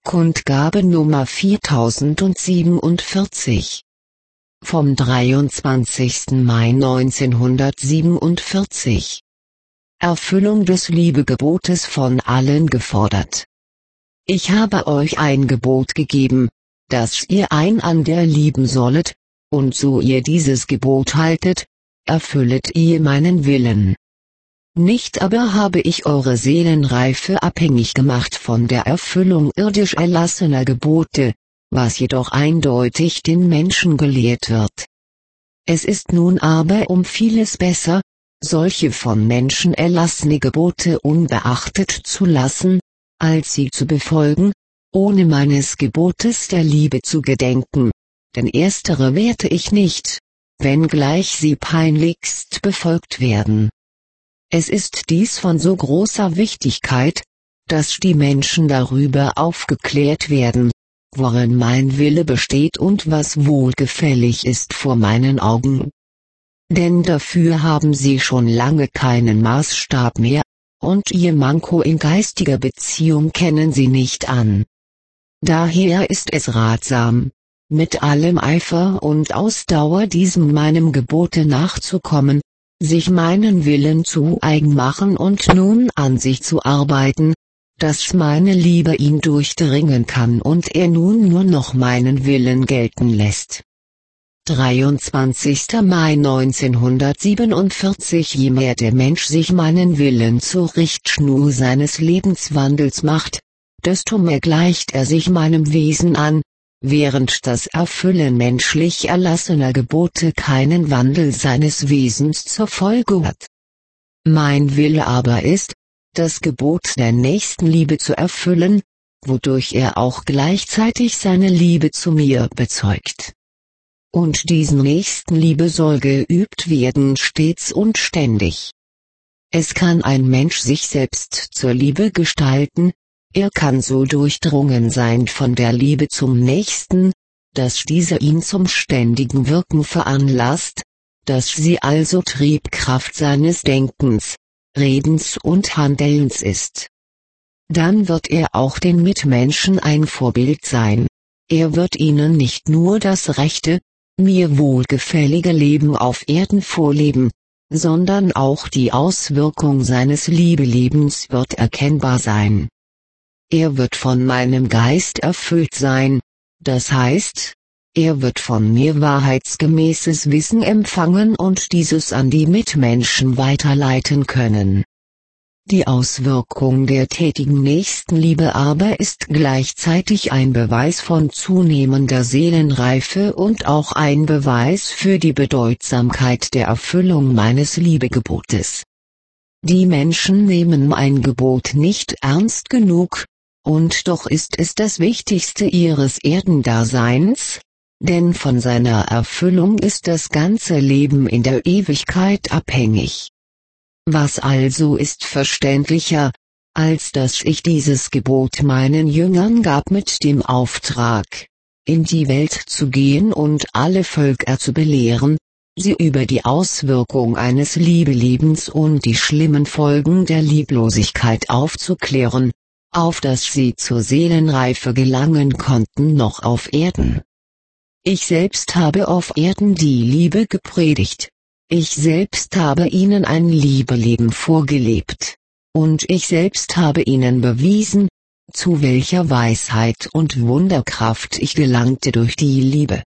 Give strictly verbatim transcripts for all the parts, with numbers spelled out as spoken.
Kundgabe Nummer viertausendsiebenundvierzig. Vom dreiundzwanzigsten Mai neunzehnhundertsiebenundvierzig. Erfüllung des Liebegebotes von allen gefordert. Ich habe euch ein Gebot gegeben, dass ihr einander lieben sollet, und so ihr dieses Gebot haltet, erfüllet ihr meinen Willen. Nicht aber habe ich eure Seelenreife abhängig gemacht von der Erfüllung irdisch erlassener Gebote, was jedoch eindeutig den Menschen gelehrt wird. Es ist nun aber um vieles besser, solche von Menschen erlassene Gebote unbeachtet zu lassen, als sie zu befolgen, ohne meines Gebotes der Liebe zu gedenken, denn erstere werte ich nicht, wenngleich sie peinlichst befolgt werden. Es ist dies von so großer Wichtigkeit, dass die Menschen darüber aufgeklärt werden, worin mein Wille besteht und was wohlgefällig ist vor meinen Augen. Denn dafür haben sie schon lange keinen Maßstab mehr, und ihr Manko in geistiger Beziehung kennen sie nicht an. Daher ist es ratsam, mit allem Eifer und Ausdauer diesem meinem Gebote nachzukommen, sich meinen Willen zu eigen machen und nun an sich zu arbeiten, dass meine Liebe ihn durchdringen kann und er nun nur noch meinen Willen gelten lässt. dreiundzwanzigster Mai neunzehnhundertsiebenundvierzig. Je mehr der Mensch sich meinen Willen zur Richtschnur seines Lebenswandels macht, desto mehr gleicht er sich meinem Wesen an, während das Erfüllen menschlich erlassener Gebote keinen Wandel seines Wesens zur Folge hat. Mein Wille aber ist, das Gebot der Nächstenliebe zu erfüllen, wodurch er auch gleichzeitig seine Liebe zu mir bezeugt. Und diese Nächstenliebe soll geübt werden stets und ständig. Es kann ein Mensch sich selbst zur Liebe gestalten, er kann so durchdrungen sein von der Liebe zum Nächsten, dass diese ihn zum ständigen Wirken veranlasst, dass sie also Triebkraft seines Denkens, Redens und Handelns ist. Dann wird er auch den Mitmenschen ein Vorbild sein. Er wird ihnen nicht nur das rechte, mir wohlgefällige Leben auf Erden vorleben, sondern auch die Auswirkung seines Liebelebens wird erkennbar sein. Er wird von meinem Geist erfüllt sein, das heißt, er wird von mir wahrheitsgemäßes Wissen empfangen und dieses an die Mitmenschen weiterleiten können. Die Auswirkung der tätigen Nächstenliebe aber ist gleichzeitig ein Beweis von zunehmender Seelenreife und auch ein Beweis für die Bedeutsamkeit der Erfüllung meines Liebegebotes. Die Menschen nehmen mein Gebot nicht ernst genug, und doch ist es das Wichtigste ihres Erdendaseins, denn von seiner Erfüllung ist das ganze Leben in der Ewigkeit abhängig. Was also ist verständlicher, als dass ich dieses Gebot meinen Jüngern gab mit dem Auftrag, in die Welt zu gehen und alle Völker zu belehren, sie über die Auswirkung eines Liebelebens und die schlimmen Folgen der Lieblosigkeit aufzuklären, auf dass sie zur Seelenreife gelangen konnten noch auf Erden. Ich selbst habe auf Erden die Liebe gepredigt. Ich selbst habe ihnen ein Liebeleben vorgelebt. Und ich selbst habe ihnen bewiesen, zu welcher Weisheit und Wunderkraft ich gelangte durch die Liebe.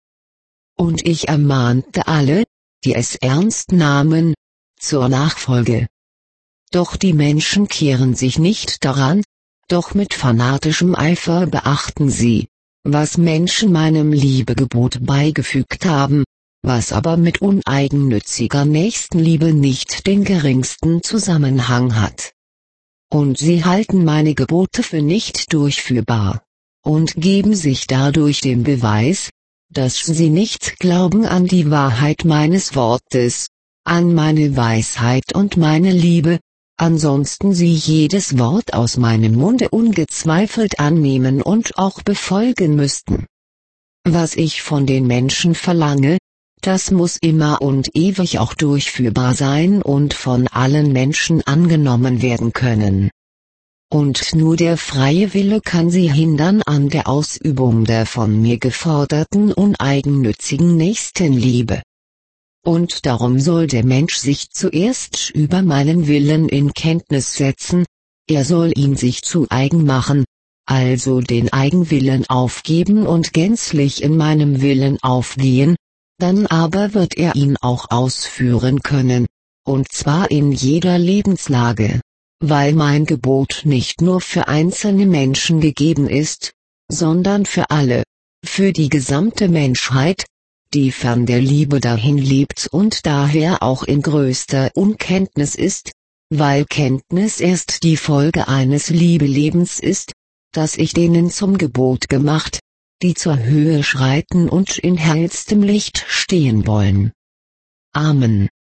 Und ich ermahnte alle, die es ernst nahmen, zur Nachfolge. Doch die Menschen kehren sich nicht daran, doch mit fanatischem Eifer beachten sie, was Menschen meinem Liebegebot beigefügt haben, was aber mit uneigennütziger Nächstenliebe nicht den geringsten Zusammenhang hat. Und sie halten meine Gebote für nicht durchführbar, und geben sich dadurch den Beweis, dass sie nicht glauben an die Wahrheit meines Wortes, an meine Weisheit und meine Liebe, ansonsten sie jedes Wort aus meinem Munde ungezweifelt annehmen und auch befolgen müssten. Was ich von den Menschen verlange, das muss immer und ewig auch durchführbar sein und von allen Menschen angenommen werden können. und nur der freie Wille kann sie hindern an der Ausübung der von mir geforderten uneigennützigen Nächstenliebe. Und darum soll der Mensch sich zuerst über meinen Willen in Kenntnis setzen, er soll ihn sich zu eigen machen, also den Eigenwillen aufgeben und gänzlich in meinem Willen aufgehen, dann aber wird er ihn auch ausführen können, und zwar in jeder Lebenslage, weil mein Gebot nicht nur für einzelne Menschen gegeben ist, sondern für alle, für die gesamte Menschheit, die fern der Liebe dahin lebt und daher auch in größter Unkenntnis ist, weil Kenntnis erst die Folge eines Liebelebens ist, das ich denen zum Gebot gemacht, die zur Höhe schreiten und in hellstem Licht stehen wollen. Amen.